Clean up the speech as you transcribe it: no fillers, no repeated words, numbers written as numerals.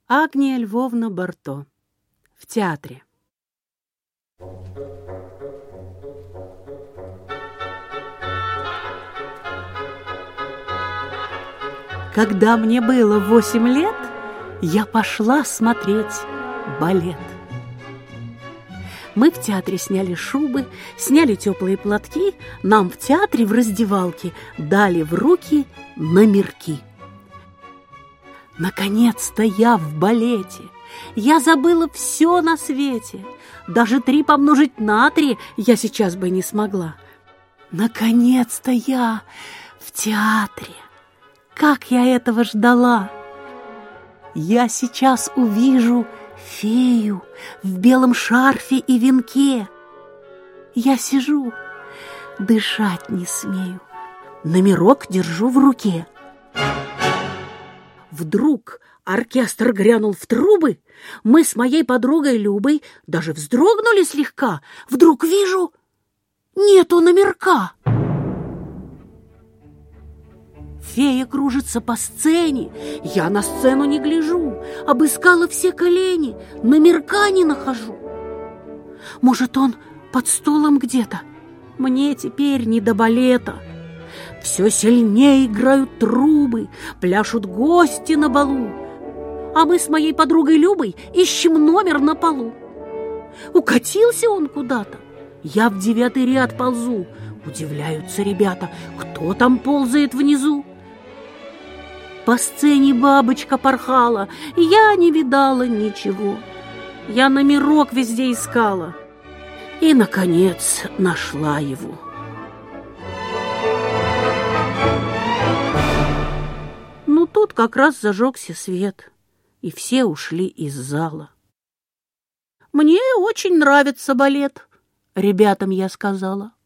Агния Львовна Барто. В театре. Когда мне было 8 лет, я пошла смотреть балет. Мы в театре сняли шубы, сняли теплые платки, нам в театре в раздевалке дали в руки номерки. Наконец-то я в балете. Я забыла все на свете. Даже 3 помножить на 3 я сейчас бы не смогла. Наконец-то я в театре. Как я этого ждала! Я сейчас увижу фею в белом шарфе и венке. Я сижу, дышать не смею, номерок держу в руке. Вдруг оркестр грянул в трубы, мы с моей подругой Любой даже вздрогнули слегка. Вдруг вижу, нету номерка. Фея кружится по сцене, я на сцену не гляжу, обыскала все колени, номерка не нахожу. Может, он под стулом где-то? Мне теперь не до балета. Все сильнее играют трубы, пляшут гости на балу, а мы с моей подругой Любой ищем номер на полу. Укатился он куда-то, я в 9-й ряд ползу. Удивляются ребята, кто там ползает внизу. По сцене бабочка порхала, я не видала ничего. Я номерок везде искала и, наконец, нашла его. Ну, тут как раз зажегся свет, и все ушли из зала. «Мне очень нравится балет», — ребятам я сказала.